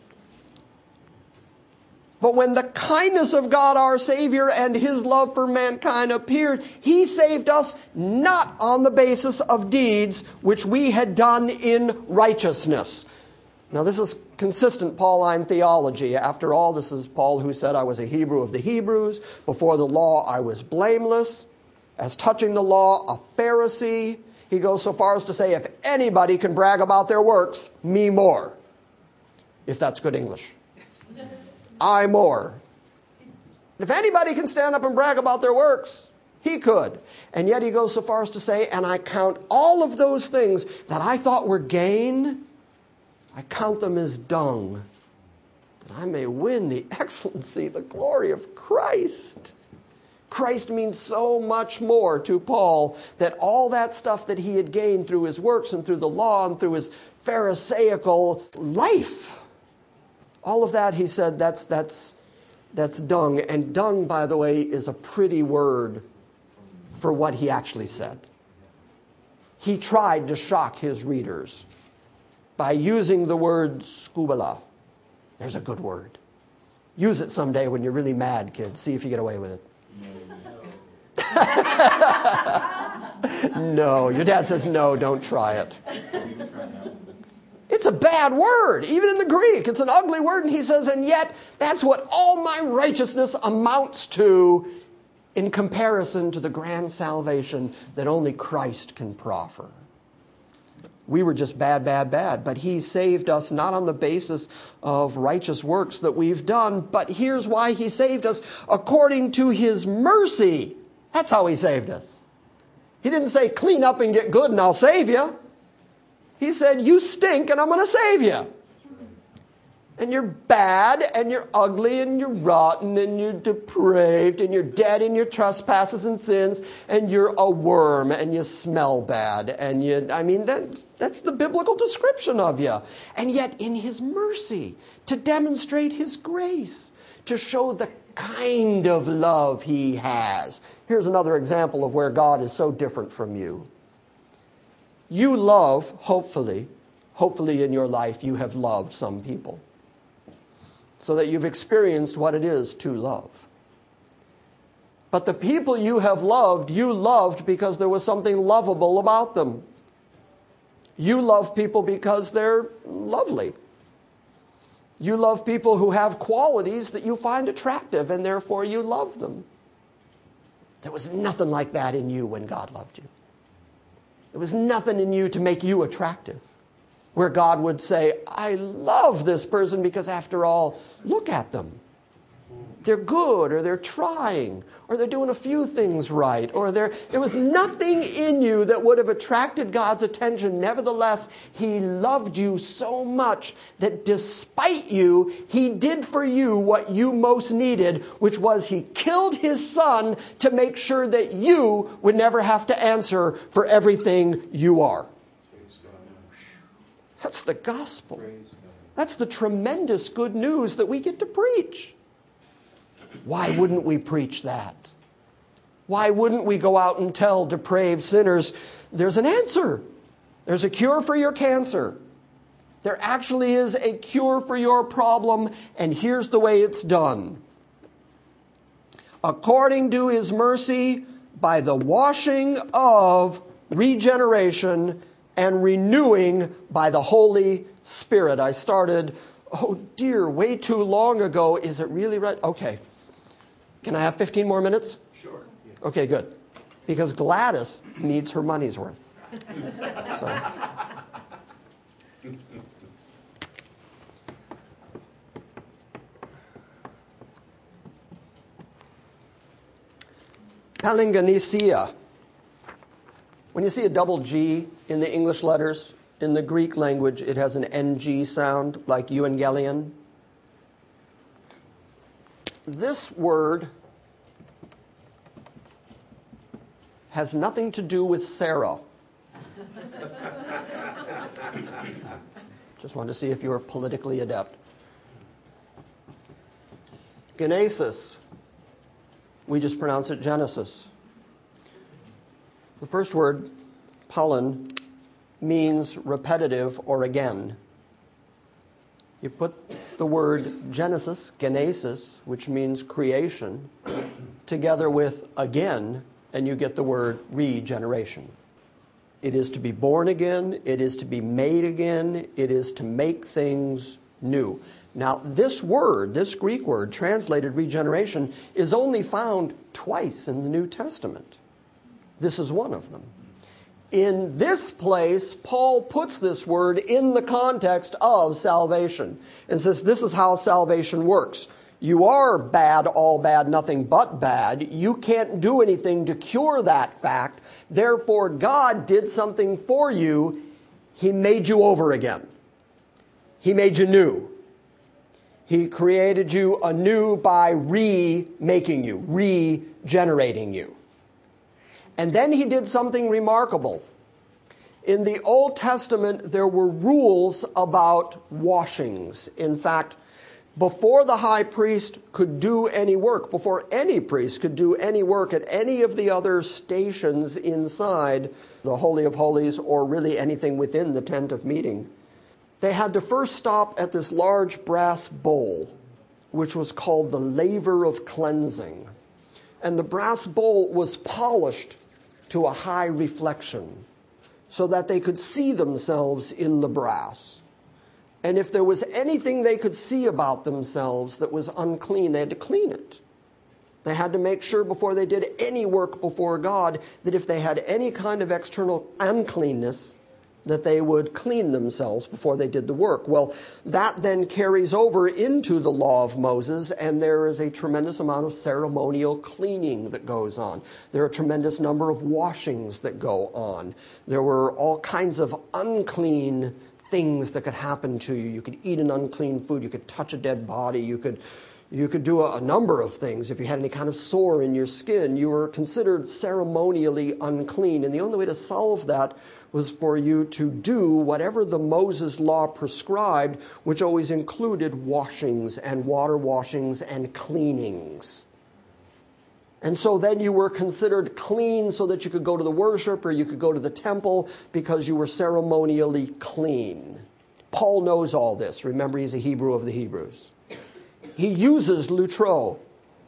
But when the kindness of God our Savior and His love for mankind appeared, He saved us not on the basis of deeds which we had done in righteousness. Now this is consistent Pauline theology. After all, this is Paul who said, I was a Hebrew of the Hebrews. Before the law I was blameless. As touching the law, a Pharisee. He goes so far as to say, if anybody can brag about their works, me more. If that's good English. I more. If anybody can stand up and brag about their works, he could. And yet he goes so far as to say, and I count all of those things that I thought were gain, I count them as dung, that I may win the excellency, the glory of Christ. Christ means so much more to Paul that all that stuff that he had gained through his works and through the law and through his Pharisaical life, all of that, he said, that's dung. And dung, by the way, is a pretty word for what he actually said. He tried to shock his readers by using the word skubala. There's a good word. Use it someday when you're really mad, kids. See if you get away with it. No, your dad says no, don't try it. It's a bad word, even in the Greek. It's an ugly word, and he says, and yet that's what all my righteousness amounts to in comparison to the grand salvation that only Christ can proffer. We were just bad, but He saved us not on the basis of righteous works that we've done, but here's why He saved us, according to His mercy. That's how He saved us. He didn't say, clean up and get good and I'll save you. He said, you stink and I'm going to save you. And you're bad and you're ugly and you're rotten and you're depraved and you're dead in your trespasses and sins and you're a worm and you smell bad. And that's the biblical description of you. And yet in His mercy, to demonstrate His grace, to show the kind of love He has. Here's another example of where God is so different from you. You love, hopefully in your life you have loved some people, so that you've experienced what it is to love. But the people you have loved, you loved because there was something lovable about them. You love people because they're lovely. You love people who have qualities that you find attractive, and therefore you love them. There was nothing like that in you when God loved you. There was nothing in you to make you attractive, where God would say, I love this person because after all, look at them. They're good, or they're trying, or they're doing a few things right, or there was nothing in you that would have attracted God's attention. Nevertheless, He loved you so much that despite you, He did for you what you most needed, which was He killed His Son to make sure that you would never have to answer for everything you are. That's the gospel. That's the tremendous good news that we get to preach. Why wouldn't we preach that? Why wouldn't we go out and tell depraved sinners, there's an answer. There's a cure for your cancer. There actually is a cure for your problem, and here's the way it's done. According to His mercy, by the washing of regeneration and renewing by the Holy Spirit. I started, way too long ago. Is it really right? Okay. Can I have 15 more minutes? Sure. Yeah. Okay, good. Because Gladys needs her money's worth. So. Palingenesia. When you see a double G in the English letters, in the Greek language, it has an NG sound, like euangelion. This word has nothing to do with Sarah. Just wanted to see if you were politically adept. Genesis. We just pronounce it Genesis. The first word, palin, means repetitive or again. You put the word Genesis, which means creation, together with again, and you get the word regeneration. It is to be born again. It is to be made again. It is to make things new. Now, this word, this Greek word, translated regeneration, is only found twice in the New Testament. This is one of them. In this place, Paul puts this word in the context of salvation and says this is how salvation works. You are bad, all bad, nothing but bad. You can't do anything to cure that fact. Therefore, God did something for you. He made you over again. He made you new. He created you anew by remaking you, regenerating you. And then He did something remarkable. In the Old Testament, there were rules about washings. In fact, before the high priest could do any work, before any priest could do any work at any of the other stations inside the Holy of Holies, or really anything within the tent of meeting, they had to first stop at this large brass bowl, which was called the laver of cleansing. And the brass bowl was polished to a high reflection so that they could see themselves in the brass. And if there was anything they could see about themselves that was unclean, they had to clean it. They had to make sure before they did any work before God that if they had any kind of external uncleanness, that they would clean themselves before they did the work. Well, that then carries over into the law of Moses, and there is a tremendous amount of ceremonial cleaning that goes on. There are a tremendous number of washings that go on. There were all kinds of unclean things that could happen to you. You could eat an unclean food. You could touch a dead body. You could do a number of things. If you had any kind of sore in your skin, you were considered ceremonially unclean. And the only way to solve that was for you to do whatever the Moses law prescribed, which always included washings and water washings and cleanings. And so then you were considered clean so that you could go to the worship or you could go to the temple because you were ceremonially clean. Paul knows all this. Remember, he's a Hebrew of the Hebrews. He uses lutron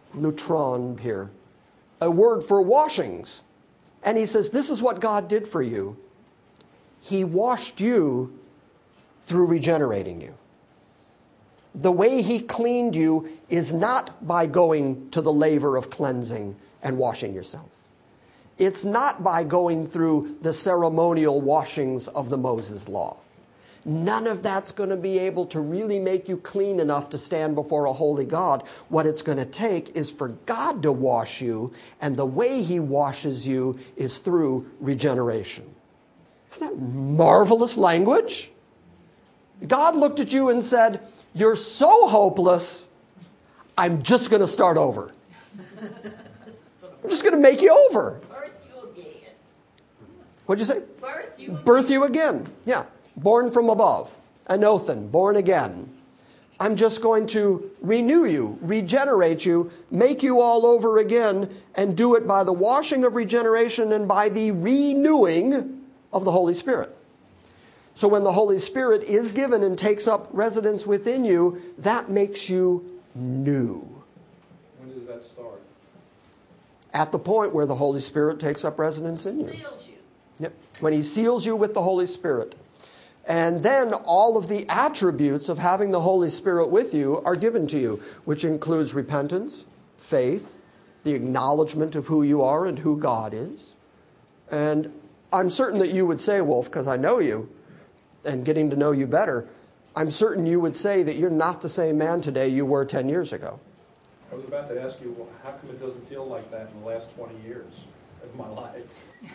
here, a word for washings. And he says, this is what God did for you. He washed you through regenerating you. The way He cleaned you is not by going to the laver of cleansing and washing yourself. It's not by going through the ceremonial washings of the Moses law. None of that's going to be able to really make you clean enough to stand before a holy God. What it's going to take is for God to wash you, and the way he washes you is through regeneration. Isn't that marvelous language? God looked at you and said, "You're so hopeless, I'm just going to start over. I'm just going to make you over." Birth you again. What'd you say? Birth you again. Birth you again. Yeah. Born from above. Anothen, born again. I'm just going to renew you, regenerate you, make you all over again, and do it by the washing of regeneration and by the renewing of the Holy Spirit. So when the Holy Spirit is given and takes up residence within you, that makes you new. When does that start? At the point where the Holy Spirit takes up residence in you. Seals you. Yep. When he seals you with the Holy Spirit. And then all of the attributes of having the Holy Spirit with you are given to you, which includes repentance, faith, the acknowledgement of who you are and who God is. And I'm certain that you would say, Wolf, because I know you and getting to know you better, I'm certain you would say that you're not the same man today you were 10 years ago. I was about to ask you, well, how come it doesn't feel like that in the last 20 years of my life?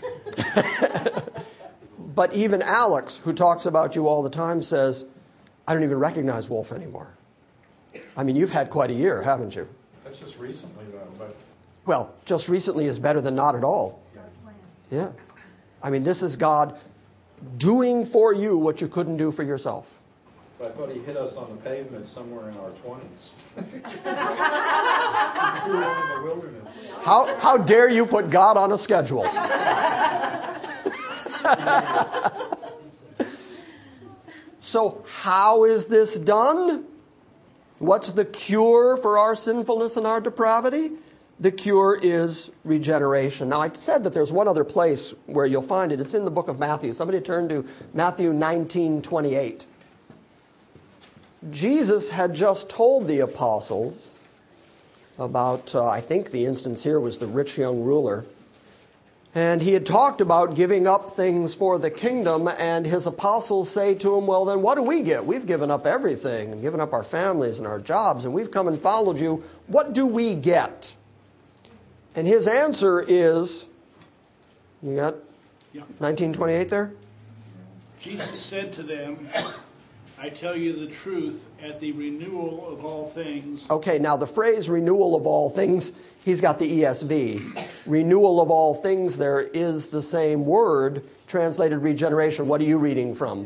But even Alex, who talks about you all the time, says, I don't even recognize Wolf anymore. I mean, you've had quite a year, haven't you? That's just recently, though. But Well, just recently is better than not at all. Yeah. I mean, this is God doing for you what you couldn't do for yourself. I thought he hit us on the pavement somewhere in our 20s. In the wilderness. How dare you put God on a schedule? So how is this done? What's the cure for our sinfulness and our depravity? The cure is regeneration. Now, I said that there's one other place where you'll find it. It's in the book of Matthew. Somebody turn to Matthew 19:28. Jesus had just told the apostles about, I think the instance here was the rich young ruler. And he had talked about giving up things for the kingdom, and his apostles say to him, well, then what do we get? We've given up everything and given up our families and our jobs, and we've come and followed you. What do we get? And his answer is, you got 1928 there? Jesus said to them, I tell you the truth, at the renewal of all things. Okay, now the phrase renewal of all things, he's got the ESV. Renewal of all things there is the same word, translated regeneration. What are you reading from?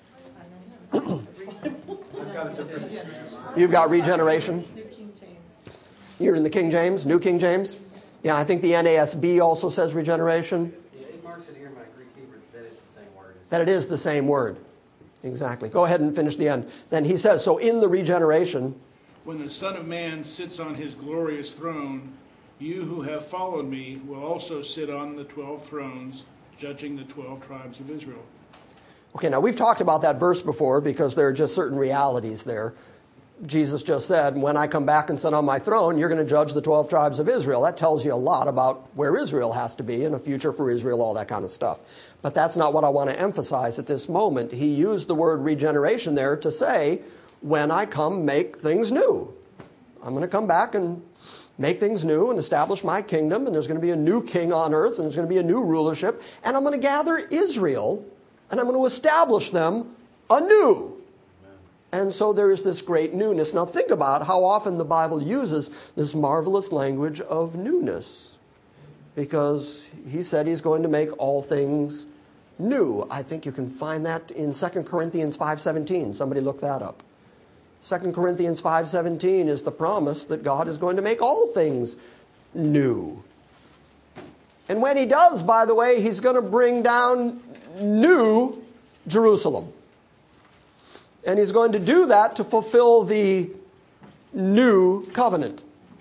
You've got regeneration? You're in the King James, New King James? Yeah, I think the NASB also says regeneration. Yeah, it marks it here in my Greek Hebrew that it's the same word. That it is the same word. Exactly. Go ahead and finish the end. Then he says, so in the regeneration, When the Son of Man sits on his glorious throne, you who have followed me will also sit on the 12 thrones, judging the 12 tribes of Israel. okay, now we've talked about that verse before because there are just certain realities there. Jesus just said, when I come back and sit on my throne, you're going to judge the 12 tribes of Israel. That tells you a lot about where Israel has to be and a future for Israel, all that kind of stuff. But that's not what I want to emphasize at this moment. He used the word regeneration there to say, when I come, make things new. I'm going to come back and make things new and establish my kingdom, and there's going to be a new king on earth, and there's going to be a new rulership, and I'm going to gather Israel, and I'm going to establish them anew. And so there is this great newness. Now think about how often the Bible uses this marvelous language of newness. Because he said he's going to make all things new. I think you can find that in 2 Corinthians 5:17. Somebody look that up. 2 Corinthians 5:17 is the promise that God is going to make all things new. And when he does, by the way, he's going to bring down new Jerusalem. And he's going to do that to fulfill the new covenant.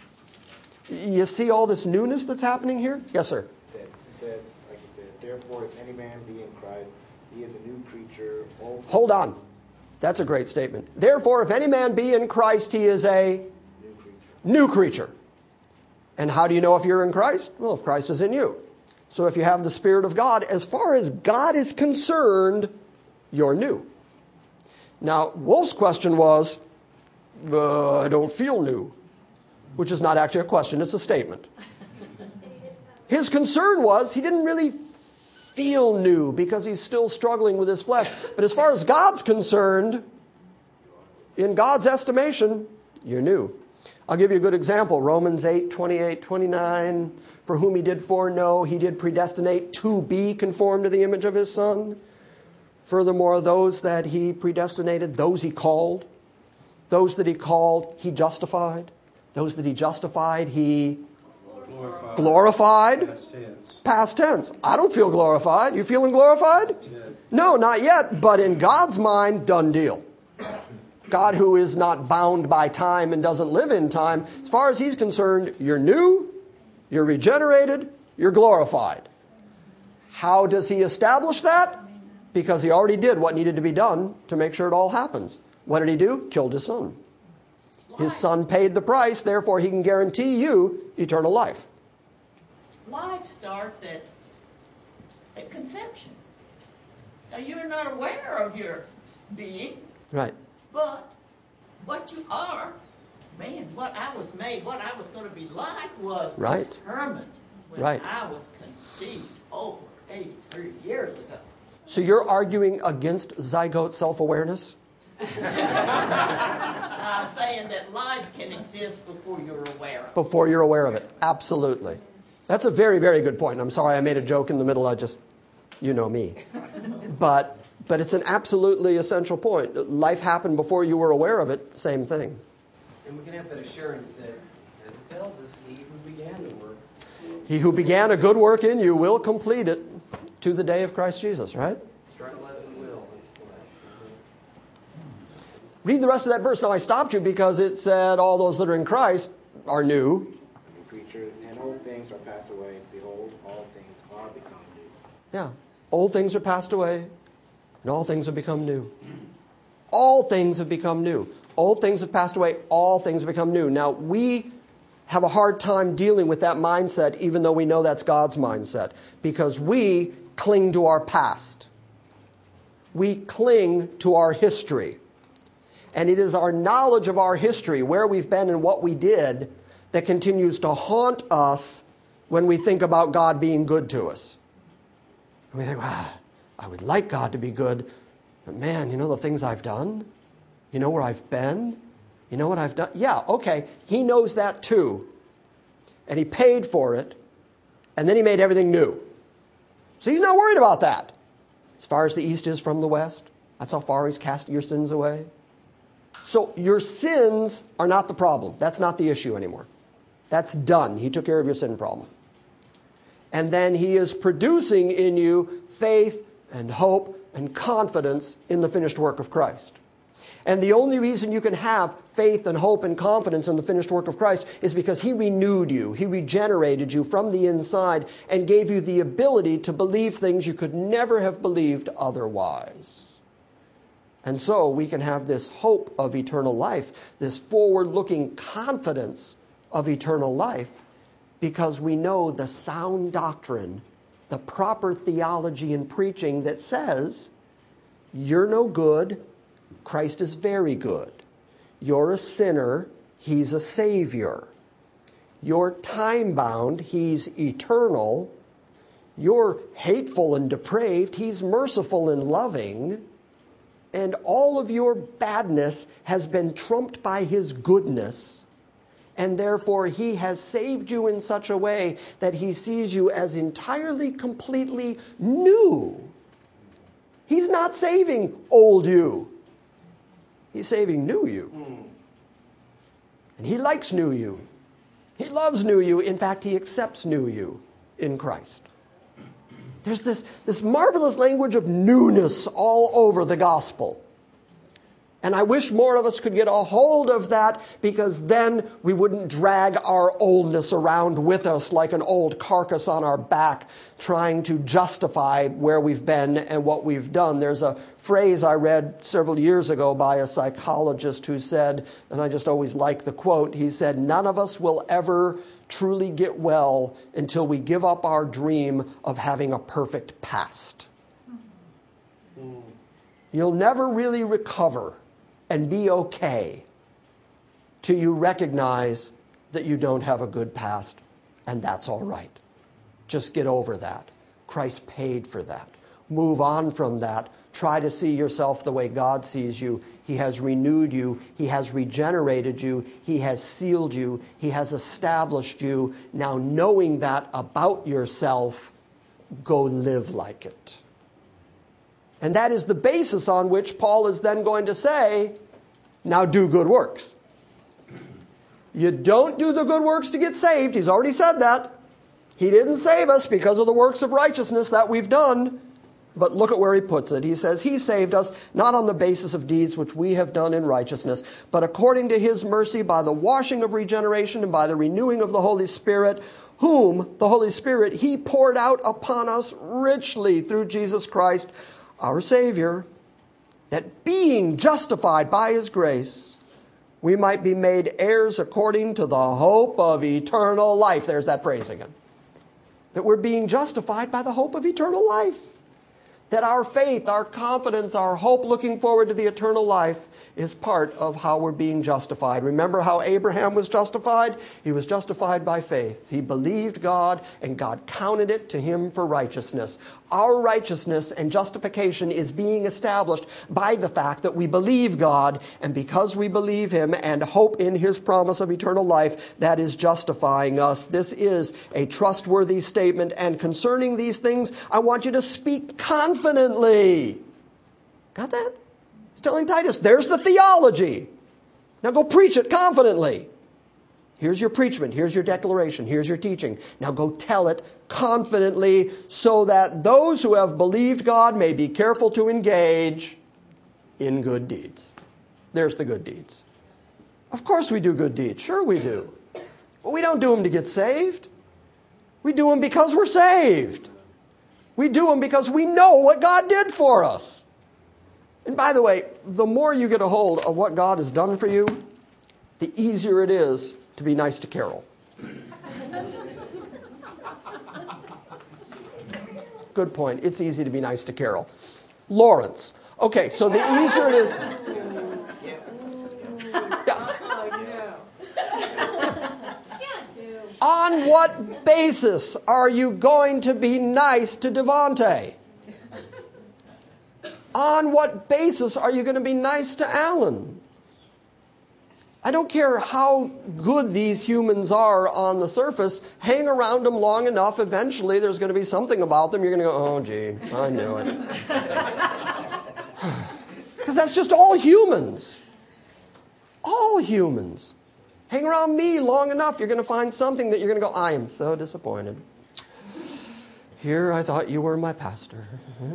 You see all this newness that's happening here? Yes, sir. He said, like he said, therefore, if any man be in Christ, he is a new creature. Hold on. That's a great statement. Therefore, if any man be in Christ, he is a new creature. And how do you know if you're in Christ? Well, if Christ is in you. So if you have the Spirit of God, as far as God is concerned, you're new. Now, Wolf's question was, I don't feel new, which is not actually a question, it's a statement. His concern was he didn't really feel new because he's still struggling with his flesh. But as far as God's concerned, in God's estimation, you're new. I'll give you a good example. Romans 8, 28, 29. For whom he did foreknow, he did predestinate to be conformed to the image of his Son. Furthermore, those that he predestinated, those he called. Those that he called, he justified. Those that he justified, he glorified. Past tense. Past tense. I don't feel glorified. You feeling glorified? Yeah. No, not yet. But in God's mind, done deal. God, who is not bound by time and doesn't live in time, as far as he's concerned, you're new, you're regenerated, you're glorified. How does he establish that? Because he already did what needed to be done to make sure it all happens. What did he do? Killed his Son. His Son paid the price, therefore he can guarantee you eternal life. Life starts at conception. Now, you're not aware of your being, Right. but what you are, man, what I was made, what I was going to be like was Right. determined when Right. I was conceived over 83 years ago. So you're arguing against zygote self-awareness? I'm saying that life can exist before you're aware of it. Before you're aware of it. Absolutely. That's a very, very good point. I'm sorry I made a joke in the middle. You know me. But it's an absolutely essential point. Life happened before you were aware of it. Same thing. And we can have that assurance that, as it tells us, he who began the work. He who began a good work in you will complete it to the day of Christ Jesus, right? Struggle as we will. Read the rest of that verse. Now, I stopped you because it said all those that are in Christ are new. Creature, and old things are passed away. Behold, all things are become new. Yeah. Old things are passed away, and all things have become new. All things have become new. Old things have passed away, all things have become new. Now, we have a hard time dealing with that mindset, even though we know that's God's mindset, because we cling to our past. We cling to our history. And it is our knowledge of our history, where we've been and what we did, that continues to haunt us when we think about God being good to us. And we think, I would like God to be good, but man, you know the things I've done? You know where I've been? You know what I've done? Yeah, okay, he knows that too. And he paid for it, and then he made everything new. So he's not worried about that. As far as the east is from the west, that's how far he's cast your sins away. So your sins are not the problem. That's not the issue anymore. That's done. He took care of your sin problem. And then he is producing in you faith and hope and confidence in the finished work of Christ. And the only reason you can have faith and hope and confidence in the finished work of Christ is because he renewed you. He regenerated you from the inside and gave you the ability to believe things you could never have believed otherwise. And so we can have this hope of eternal life, this forward-looking confidence of eternal life, because we know the sound doctrine, the proper theology and preaching that says, you're no good, Christ is very good. You're a sinner, he's a savior. You're time-bound, he's eternal. You're hateful and depraved, he's merciful and loving. And all of your badness has been trumped by his goodness. And therefore, he has saved you in such a way that he sees you as entirely, completely new. He's not saving old you. He's saving new you. And he likes new you. He loves new you. In fact, he accepts new you in Christ. There's this marvelous language of newness all over the gospel. And I wish more of us could get a hold of that, because then we wouldn't drag our oldness around with us like an old carcass on our back, trying to justify where we've been and what we've done. There's a phrase I read several years ago by a psychologist who said, and I just always like the quote, he said, "None of us will ever truly get well until we give up our dream of having a perfect past." You You'll never really recover and be okay till you recognize that you don't have a good past, and that's all right. Just get over that. Christ paid for that. Move on from that. Try to see yourself the way God sees you. He has renewed you. He has regenerated you. He has sealed you. He has established you. Now, knowing that about yourself, go live like it. And that is the basis on which Paul is then going to say, now do good works. You don't do the good works to get saved. He's already said that. He didn't save us because of the works of righteousness that we've done. But look at where he puts it. He says, he saved us not on the basis of deeds which we have done in righteousness, but according to his mercy by the washing of regeneration and by the renewing of the Holy Spirit, whom, the Holy Spirit, he poured out upon us richly through Jesus Christ, our Savior, that being justified by his grace, we might be made heirs according to the hope of eternal life. There's that phrase again. That we're being justified by the hope of eternal life. That our faith, our confidence, our hope looking forward to the eternal life is part of how we're being justified. Remember how Abraham was justified? He was justified by faith. He believed God, and God counted it to him for righteousness. Our righteousness and justification is being established by the fact that we believe God, and because we believe him and hope in his promise of eternal life, that is justifying us. This is a trustworthy statement, and concerning these things, I want you to speak confidently. Got that? He's telling Titus, there's the theology. Now go preach it confidently. Here's your preachment. Here's your declaration. Here's your teaching. Now go tell it confidently so that those who have believed God may be careful to engage in good deeds. There's the good deeds. Of course we do good deeds. Sure we do. But we don't do them to get saved. We do them because we're saved. We do them because we know what God did for us. And by the way, the more you get a hold of what God has done for you, the easier it is to be nice to Carol. Good point. It's easy to be nice to Carol. Lawrence. Okay, so the easier it is... On what basis are you going to be nice to Devontae? On what basis are you going to be nice to Alan? I don't care how good these humans are on the surface. Hang around them long enough, eventually there's going to be something about them. You're going to go, oh, gee, I knew it. Because that's just all humans. All humans. Hang around me long enough, you're going to find something that you're going to go, I am so disappointed. Here I thought you were my pastor.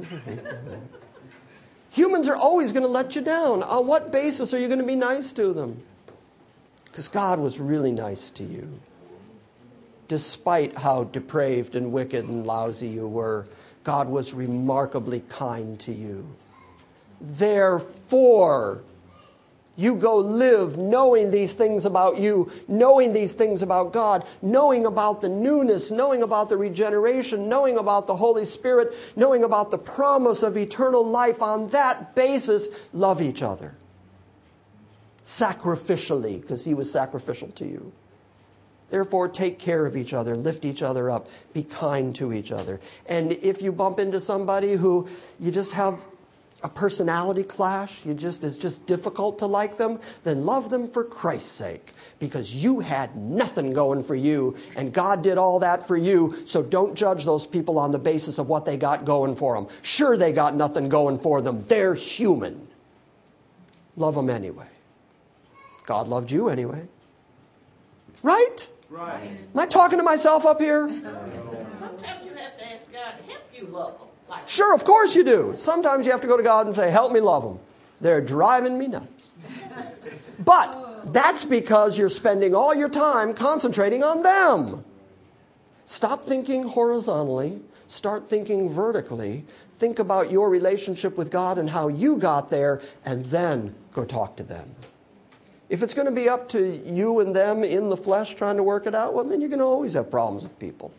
Humans are always going to let you down. On what basis are you going to be nice to them? Because God was really nice to you. Despite how depraved and wicked and lousy you were, God was remarkably kind to you. Therefore, you go live knowing these things about you, knowing these things about God, knowing about the newness, knowing about the regeneration, knowing about the Holy Spirit, knowing about the promise of eternal life. On that basis, love each other. Sacrificially, because he was sacrificial to you. Therefore, take care of each other, lift each other up, be kind to each other. And if you bump into somebody who you just have a personality clash, it's just difficult to like them, then love them for Christ's sake, because you had nothing going for you, and God did all that for you, so don't judge those people on the basis of what they got going for them. Sure, they got nothing going for them. They're human. Love them anyway. God loved you anyway. Right? Right. Am I talking to myself up here? Sometimes you have to ask God to help you love them. Like, Sure, of course you do. Sometimes you have to go to God and say, help me love them. They're driving me nuts. But that's because you're spending all your time concentrating on them. Stop thinking horizontally. Start thinking vertically. Think about your relationship with God and how you got there, and then go talk to them. If it's going to be up to you and them in the flesh trying to work it out, well, then you're going to always have problems with people.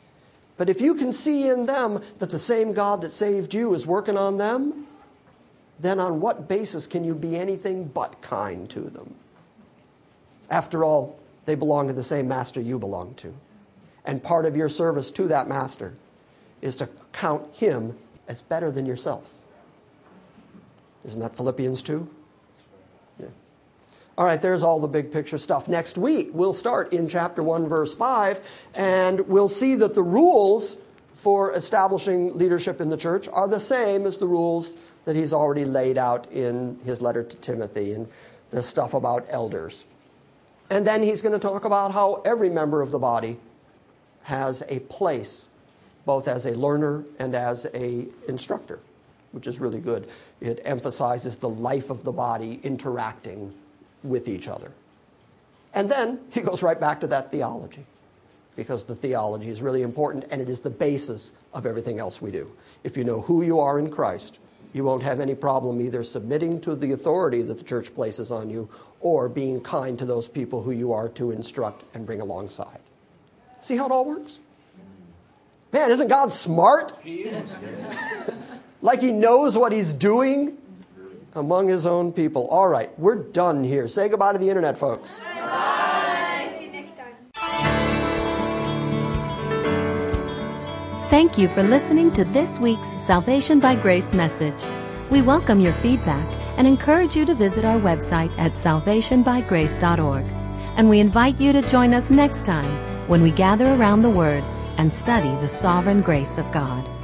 But if you can see in them that the same God that saved you is working on them, then on what basis can you be anything but kind to them? After all, they belong to the same master you belong to. And part of your service to that master is to count him as better than yourself. Isn't that Philippians 2? Yeah. All right, there's all the big picture stuff. Next week, we'll start in chapter 1, verse 5, and we'll see that the rules for establishing leadership in the church are the same as the rules that he's already laid out in his letter to Timothy and the stuff about elders. And then he's going to talk about how every member of the body has a place, both as a learner and as an instructor, which is really good. It emphasizes the life of the body interacting with each other. And then he goes right back to that theology, because the theology is really important and it is the basis of everything else we do. If you know who you are in Christ, you won't have any problem either submitting to the authority that the church places on you or being kind to those people who you are to instruct and bring alongside. See how it all works? Man, isn't God smart? He is. Like he knows what he's doing among his own people. All right, we're done here. Say goodbye to the internet, folks. Bye. See you next time. Thank you for listening to this week's Salvation by Grace message. We welcome your feedback and encourage you to visit our website at salvationbygrace.org. And we invite you to join us next time when we gather around the Word and study the sovereign grace of God.